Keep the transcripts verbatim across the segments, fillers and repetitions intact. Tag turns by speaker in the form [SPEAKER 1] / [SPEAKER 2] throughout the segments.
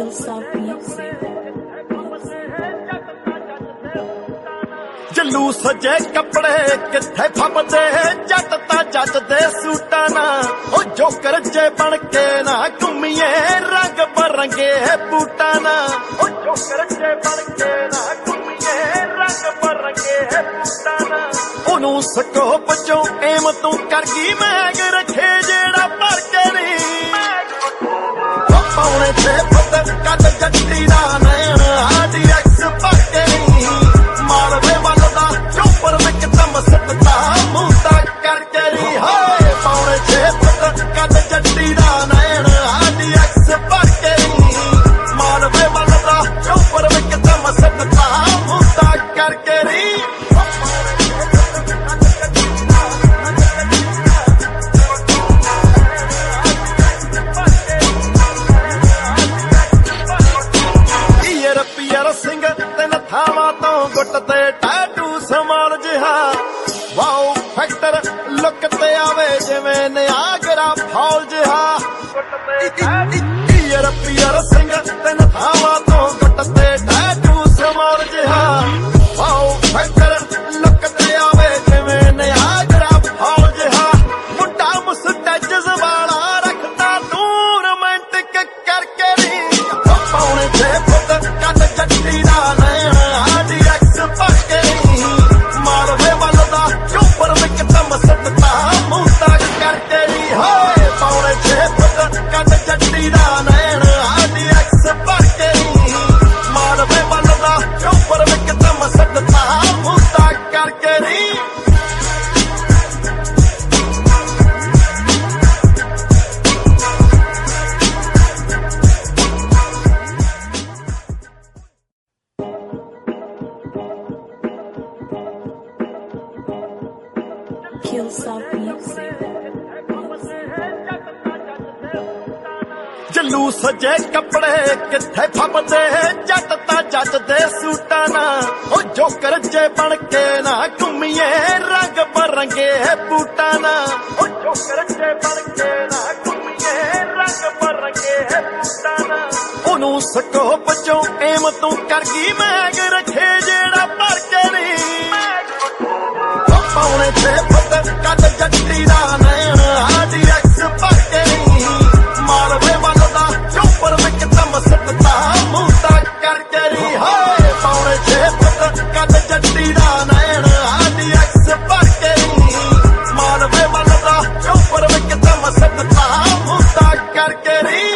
[SPEAKER 1] ਜਲੂ ਸਜੇ ਕੱਪੜੇ ਕਿੱਥੇ ਫੱਬਦੇ ਜੱਟ ਤਾਂ ਜੱਟ ਦੇ ਸੂਟਾਂ ਨਾ ਉਹ ਜੋਕਰ ਜੇ ਬਣ ਕੇ ਨਾ ਘੁੰਮੀਏ ਰੰਗ ਬਰੰਗੇ ਬੂਟਾਂ ਨਾ ਉਹ ਜੋਕਰ ਜੇ ਬਣ ਕੇ ਨਾ ਘੁੰਮੀਏ ਰੰਗ ਬਰੰਗੇ ਬੂਟਾਂ ਨਾ ਉਹਨੂੰ ਸਕੋਪ ਚੋਂ ਏਮ ਤੂੰ ਕਰ ਗਈ ਮੈਗ ਰੱਖੇ ਜਿਹੜਾ ਭਰ ਕੇ ਨਹੀਂ ਪਾਉਣੇ ਤੇ ਪੱਤ ਕੱਢ ਜੱਟੀ ਦਾ ਨੈਣ ਆਡੀ ਐਕਸ ਭਰ ਕੇ ਨਹੀਂ ਮਾਲਵੇ ਵੱਲ ਦਾ ਚੋਪਰ ਵਿੱਚ ਦਮ ਸੱਟਦਾ ਮੂੰਹ ਤਾਂ ਕਰਕੇ ਨਹੀਂ ਹਾਏ ਪਾਉਣੇ ਤੇ ਪੱਤ ਕੱਢ ਜੱਟੀ ਦਾ ਨੈਣ ਆਡੀ ਐਕਸ ਭਰ ਕੇ ਨਹੀਂ ਮਾਲਵੇ ਵੱਲ ਦਾ ਚੋਪਰ ਵਿੱਚ ਦਮ ਸੱਟਦਾ ਮੂੰਹ ਤਾਂ ਕਰਕੇ ਨਹੀਂ ਸਿੰਘ ਤੇ ਨਥਾਵਾਂ ਤੋਂ ਗੁੱਟ ਤੇ ਟੈਟੂ ਸਮਾਲ ਜਿਹਾ ਵਾਓ ਫੈਕਟਰ ਲੁੱਕ ਤੇ ਆਵੇ ਜਿਵੇਂ ਨਿਆਗਰਾ ਫਾਲ ਜਿਹਾ ਈਅਰ ਪੀਅਰ ਸਿੰਘ ਤੇ ਨਥਾਵਾਂ ਤੋਂ ਗੁੱਟ ਤੇ ਟੈਟੂ ਸਮਾਲ ਜਿਹਾ ਵਾਓ ਫੈਕਟਰ ਲੁੱਕ ਤੇ ਆਵੇ ਜਿਵੇਂ ਨਿਆਗਰਾ ਫਾਲ ਜਿਹਾ ਮੁੰਡਾ ਮੁਸਟੈਚਸ ਵਾਲਾ ਰੱਖਦਾ ਤੂੰ ਰੋਮਾਂਟਿਕ ਕਰਕੇ ਨਹੀਂ ਪਾਉਣੇ ਤੇ ਪੁੱਤ ਕੱਢ ਜੱਟੀ ਦਾ ਨੈਣ ਆਡੀ ਐਕਸ ਭਰ ਕੇ ਨਹੀਂ ਮਾਲਵੇ ਵੱਲ ਦਾ ਚੋਪਰ ਵਿੱਚ ਦਮ ਸੱਟਦਾ ਮੂੰਹ ਤਾਂ ਕਰਕੇ ਨਹੀਂ ਹਾਏ ਪਾਉਣੇ ਤੇ ਪੁੱਤ ਕੱਢ ਜੱਟੀ ਦਾ ਨੈਣ ਆਡੀ ਐਕਸ ਭਰ ਕੇ ਨਹੀਂ ਮਾਲਵੇ ਵੱਲ ਦਾ ਚੋਪਰ ਵਿੱਚ ਦਮ ਸੱਟਦਾ ਮੂੰਹ ਤਾਂ ਕਰਕੇ ਨਹੀਂ ਜਲੂ ਸਜੇ ਕੱਪੜੇ ਕਿੱਥੇ ਫੱਬਦੇ ਜੱਟ ਤਾਂ ਜੱਟ ਦੇ ਸੂਟਾਂ ਨਾ ਉਹ ਜੋਕਰ ਜੇ ਬਣ ਕੇ ਨਾ ਘੁੰਮੀਏ ਰੰਗ ਬਰੰਗੇ ਬੂਟਾਂ ਨਾ ਉਹ ਜੋਕਰ ਜੇ ਬਣ ਕੇ ਨਾ ਘੁੰਮੀਏ ਰੰਗ ਬਰੰਗੇ ਬੂਟਾਂ ਨਾ ਉਹਨੂੰ ਸਕੋਪ ਚੋਂ ਏਮ ਤੂੰ ਕਰ ਗਈ ਮੈਗ ਰੱਖੇ ਜਿਹੜਾ ਭਰ ਕੇ ਨਹੀਂ ਪਾਉਣੇ ਤੇ ਪੁੱਤ ਕੱਢ ਜੱਟੀ ਦਾ ਨੈਣ ਆਡੀ ਐਕਸ ਭਰ ਕੇ ਨਹੀਂ ਮਾਲਵੇ ਵੱਲ ਦਾ ਚੋਪਰ ਵਿੱਚ ਦਮ ਸੱਟਦਾ ਮੂੰਹ ਤਾਂ ਕਰਕੇ ਨਹੀਂ ਹਾਏ ਪਾਉਣੇ ਤੇ ਪੁੱਤ ਕੱਢ ਜੱਟੀ ਦਾ ਨੈਣ ਆਡੀ ਐਕਸ ਭਰ ਕੇ ਨਹੀਂ ਮਾਲਵੇ ਵੱਲ ਦਾ ਚੋਪਰ ਵਿੱਚ ਦਮ ਸੱਟਦਾ ਮੂੰਹ ਤਾਂ ਕਰਕੇ ਨਹੀਂ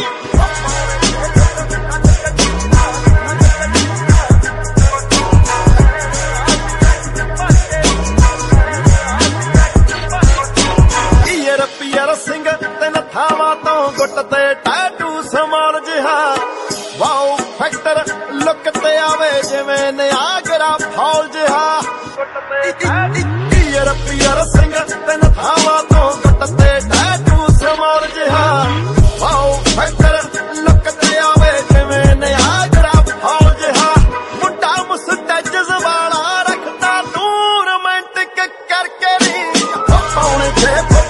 [SPEAKER 1] ਪੀਅਰ ਸਿੰਘ ਤੇ ਨਥਾਵਾਂ ਤੋਂ ਗੁੱਟ ਤੇ ਟੈਟੂ ਸਮਾਲ ਜਿਹਾ ਵਾਓ ਫੈਕਟਰ ਲੁੱਕ ਤੇ ਆਵੇ ਜਿਵੇਂ ਨਿਆਗਰਾ ਫਾਲ ਜਿਹਾ ਈਅਰ ਪੀਅਰ ਸਿੰਘ ਤੇ ਨਥਾਵਾਂ ਤੋਂ ਗੁੱਟ ਤੇ ਟੈਟੂ ਸਮਾਲ ਜਿਹਾ ਵਾਓ ਫੈਕਟਰ ਲੁੱਕ ਤੇ ਆਵੇ ਜਿਵੇਂ ਨਿਆਗਰਾ ਫਾਲ ਜਿਹਾ ਮੁੰਡਾ ਮੁਸਟੈਚਸ ਵਾਲਾ ਰੱਖਦਾ ਤੂੰ ਰੋਮਾਂਟਿਕ ਕਰਕੇ ਨਹੀਂ ਪਾਉਣੇ ਤੇ